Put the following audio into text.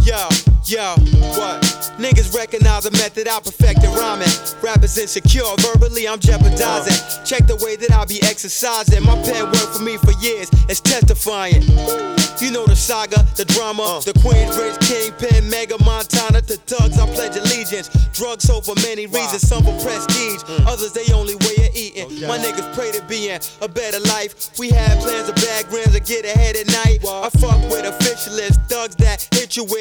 Yo, what? Niggas recognize a method I perfected rhyming. Rappers insecure, verbally I'm jeopardizing. Check the way that I be exercising. My pen worked for me for years, it's testifying. You know the saga, the drama, the Queensbridge, Kingpin, Mega Montana. To thugs I pledge allegiance. Drugs sold for many reasons, some for prestige, others they only way of eating. My niggas pray to be in a better life. We had plans of bag rims to get ahead at night. I fuck with officialists, thugs that hit you with